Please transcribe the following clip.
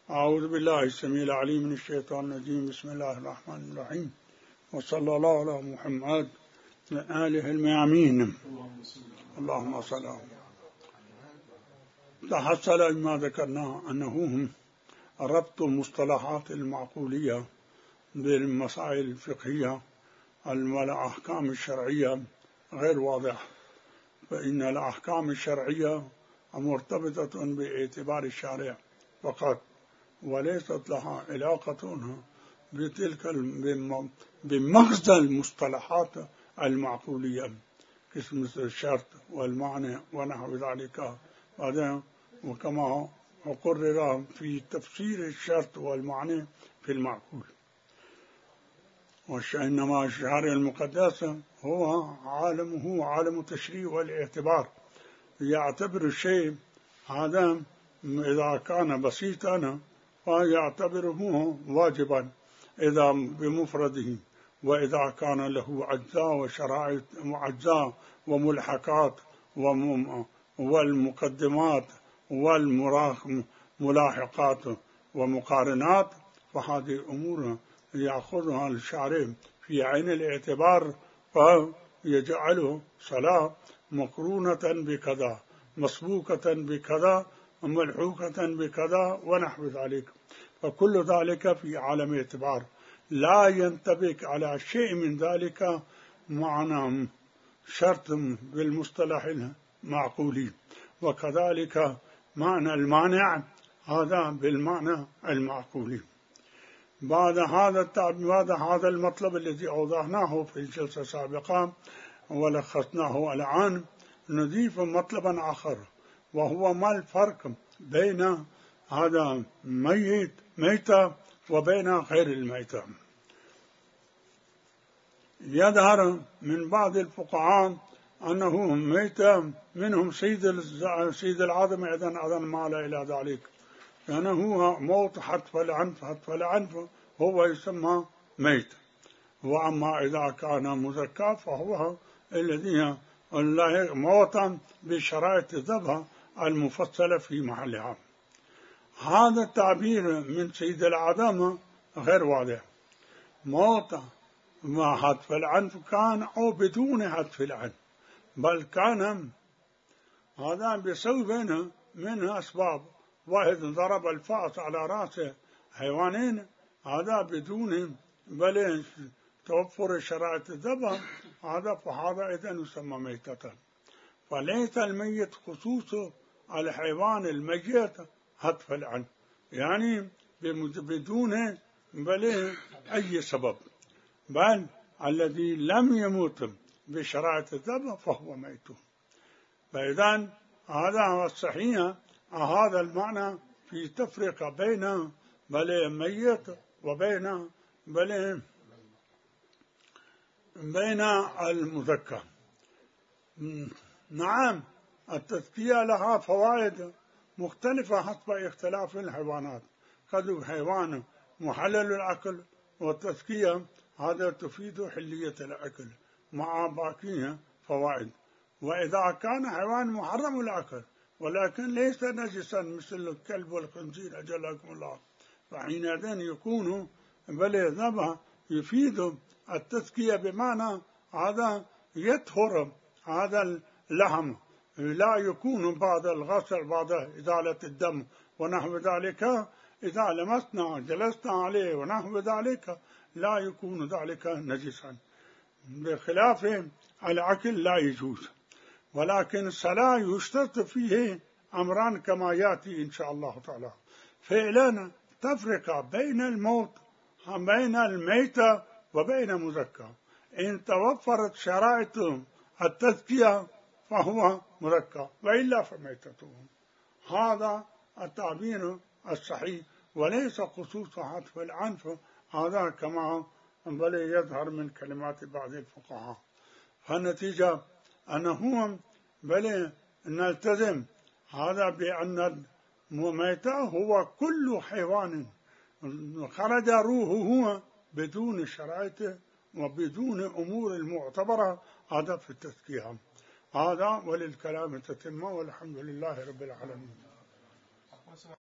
أعوذ بالله السميع العليم من الشيطان الرجيم. بسم الله الرحمن الرحيم، وصلى الله على محمد وآله الميامين. اللهم صل على محمد. تحصل ما ذكرناه أنه ربط المصطلحات المعقولية بالمسائل الفقهية والأحكام الشرعية غير واضح، فإن الأحكام الشرعية مرتبطة باعتبار الشارع فقط، وليست لها علاقة بتلك بمغزى المصطلحات المعقولية كاسم الشرط والمعنى ونحو ذلك. وكما قرر في تفسير الشرط والمعنى في المعقول. وإنما الشرع المقدس هو عالم التشريع والاعتبار، يعتبر الشيء هذا إذا كان بسيطا فيعتبره واجبا إذا بمفرده، وإذا كان له أجزاء وشرائط وأجزاء وملحقات والمقدمات والملاحقات ومقارنات، فهذه أمور يأخذها الشارع في عين الاعتبار، فيجعله صلاة مقرونة بكذا، مسبوقة بكذا، ملحوقة بكذا ونحو ذلك. فكل ذلك في عالم اعتبار، لا ينطبق على شيء من ذلك معنى شرط بالمصطلح المعقولي، وكذلك معنى المانع هذا بالمعنى المعقولي. بعد هذا المطلب الذي أوضحناه في الجلسة السابقة ولخصناه الآن، نضيف مطلبا آخر، وهو ما الفرق بين هذا ميتة وبين غير الميتة. يظهر من بعض الفقهاء أنه ميتة منهم سيد العظم أيضا ما لا إلى ذلك، لأنه هو موت حتف العنف هو يسمى ميت. وأما إذا كان مزكى فهو الذي موتا بشرائط الذبح المفصلة في محلها. هذا التعبير من سيد العظم غير واضح. موت مع حتف العنف كان أو بدون حتف العنف، بل كان هذا بسبب من أسباب. واحد ضرب الفأس على رأس حيوانين، هذا بدون بل توفر شرائط الذبح، فهذا إذن يسمى ميتة. فليس الميت خصوص الحيوان الميت حتف العنف، يعني بدون بل أي سبب، بل الذي لم يموت بشرائط الذبح فهو ميت. فإذن هذا هو الصحيح، هذا المعنى في تفرقة بين بل ميت وبين بل المذكى. نعم، التزكية لها فوائد مختلفة حسب اختلاف الحيوانات. قد حيوان محلل الأكل، والتزكية هذا تفيد حلية الأكل مع باقيها فوائد. وإذا كان حيوان محرم الأكل ولكن ليس نجسا مثل الكلب والخنزير أجلكم الله، فحينئذ يكون بل ذبح يفيد التزكية، بمعنى هذا يطهر هذا اللحم، لا يكون بعد الغسل بعد إزالة الدم ونحو ذلك، إذا لمسنا جلسنا عليه ونحو ذلك لا يكون ذلك نجسا، بخلاف الأكل لا يجوز. ولكن الصلاة يشترط فيه أمران كما يأتي إن شاء الله تعالى. فعلا تفرق بين بين الميتة وبين مزكى. إن توفرت شرائط التزكية فهو مزكى، وإلا فميتته. هذا التعبير الصحيح، وليس خصوص حتف العنف، هذا كما بل يظهر من كلمات بعض الفقهاء. فالنتيجة أنه بل نلتزم هذا بأن الميتة هو كل حيوان خرج روحه بدون شرائط وبدون أمور المعتبرة، هذا في التزكية. هذا وللكلام تتمة، والحمد لله رب العالمين.